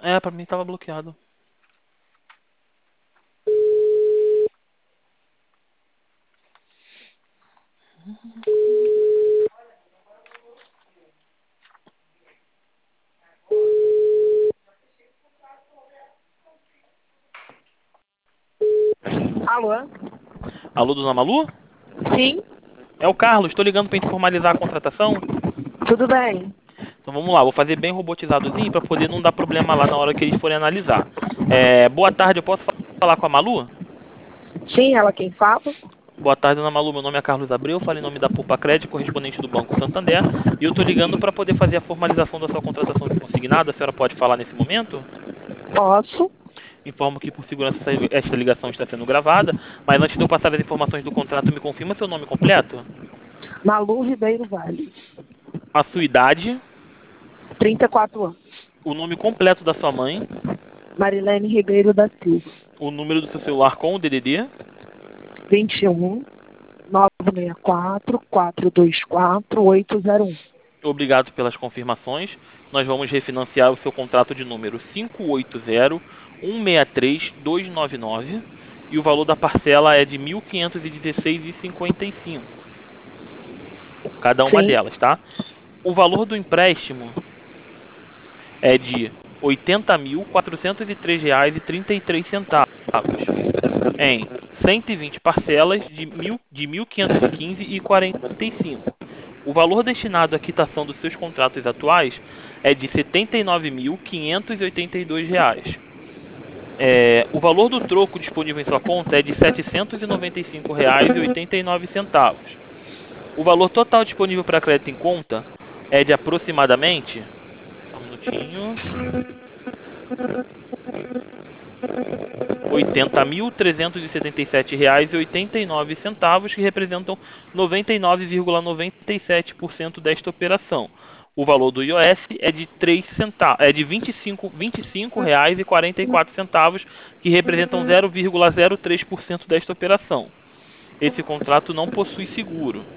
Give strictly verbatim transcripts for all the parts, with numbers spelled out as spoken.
É, pra mim tava bloqueado. Alô? Alô, dona Malu? Sim, É o Carlos, tô ligando pra gente formalizar a contratação. tudo bem. Então vamos lá, vou fazer bem robotizadozinho pra poder não dar problema lá na hora que eles forem analisar. É, boa tarde, eu posso fa- falar com a Malu? Sim, ela quem fala? Boa tarde, dona Malu. Meu nome é Carlos Abreu, falo em nome da Poupa Crédito, correspondente do Banco Santander, e eu tô ligando para poder fazer a formalização da sua contratação de consignado. A senhora pode falar nesse momento? Posso. Informo que por segurança essa esta ligação está sendo gravada, mas antes de eu passar as informações do contrato, me confirma seu nome completo, Malu Ribeiro Vale, a sua idade, trinta e quatro anos. o nome completo da sua mãe, Marilene Ribeiro da Silva, o número do seu celular com o D D D. vinte e um, nove seis quatro, quatro dois quatro, oito zero um. Obrigado pelas confirmações. Nós vamos refinanciar o seu contrato de número cinco oito zero, um seis três, dois nove nove e o valor da parcela é de mil quinhentos e dezesseis reais e cinquenta e cinco centavos, cada uma Sim, delas, tá? O valor do empréstimo é de oitenta mil quatrocentos e três reais e trinta e três centavos em cento e vinte parcelas de, mil, de mil quinhentos e quinze reais e quarenta e cinco centavos. O valor destinado à quitação dos seus contratos atuais é de setenta e nove mil quinhentos e oitenta e dois reais. É, o valor do troco disponível em sua conta é de setecentos e noventa e cinco reais e oitenta e nove centavos. O valor total disponível para crédito em conta é de aproximadamente, só um minutinho, oitenta mil trezentos e setenta e sete reais e oitenta e nove centavos, que representam noventa e nove vírgula noventa e sete por cento desta operação. O valor do I O S é de três centavos, é de vinte e cinco, vinte e cinco reais e quarenta e quatro centavos, que representam zero vírgula zero três por cento desta operação. Esse contrato não possui seguro.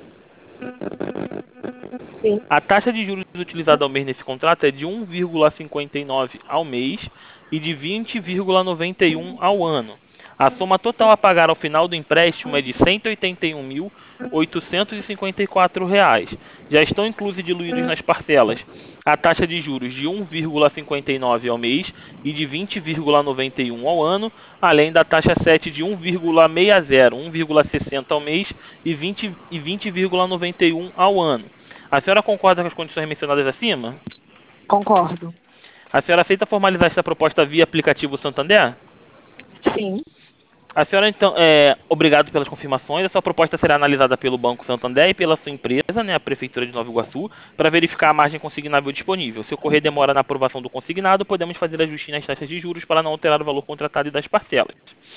sim, A taxa de juros utilizada ao mês nesse contrato é de um vírgula cinquenta e nove ao mês e de vinte vírgula noventa e um ao ano. A soma total a pagar ao final do empréstimo é de cento e oitenta e um mil oitocentos e cinquenta e quatro reais. Já estão inclusos e diluídos nas parcelas a taxa de juros de um vírgula cinquenta e nove ao mês e de vinte vírgula noventa e um ao ano, além da taxa sete de um vírgula sessenta, um vírgula sessenta ao mês e vinte e vinte vírgula noventa e um ao ano. A senhora concorda com as condições mencionadas acima? concordo. A senhora aceita formalizar essa proposta via aplicativo Santander? Sim, A senhora, então, é obrigado pelas confirmações. A sua proposta será analisada pelo Banco Santander e pela sua empresa, né, a Prefeitura de Nova Iguaçu, para verificar a margem consignável disponível. Se ocorrer demora na aprovação do consignado, podemos fazer ajustes nas taxas de juros para não alterar o valor contratado e das parcelas.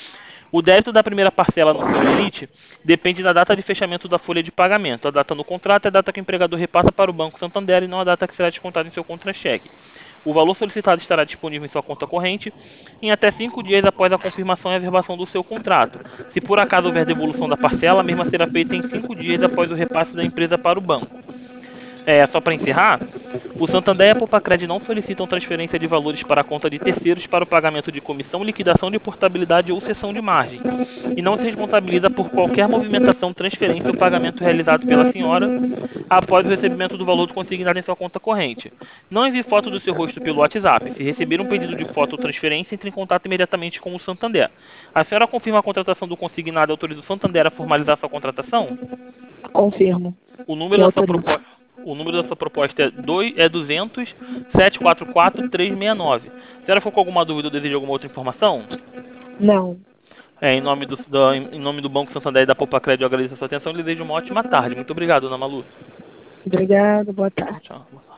O débito da primeira parcela no seu limite depende da data de fechamento da folha de pagamento. A data no contrato é a data que o empregador repassa para o Banco Santander e não a data que será descontada em seu contra-cheque. O valor solicitado estará disponível em sua conta corrente em até cinco dias após a confirmação e averbação do seu contrato. Se por acaso houver devolução da parcela, a mesma será feita em cinco dias após o repasse da empresa para o banco. É, só para encerrar, o Santander e a Poupa-Cred não solicitam transferência de valores para a conta de terceiros para o pagamento de comissão, liquidação de portabilidade ou cessão de margem, e não se responsabiliza por qualquer movimentação, transferência ou pagamento realizado pela senhora após o recebimento do valor consignado em sua conta corrente. Não envie foto do seu rosto pelo WhatsApp. Se receber um pedido de foto ou transferência, entre em contato imediatamente com o Santander. A senhora confirma a contratação do consignado e autoriza o Santander a formalizar sua contratação? confirmo. O número Que da sua autorizo. proposta, o número da sua proposta é, dois, é duzentos, sete quatro quatro, três seis nove. Se a senhora for com alguma dúvida ou deseja alguma outra informação, Não. é, em, nome do, da- em nome do Banco Santander e da Poupa Crédito, eu agradeço a sua atenção e desejo uma ótima tarde. Muito obrigado, Ana Malu. Obrigada, boa Tchau, tarde. tchau.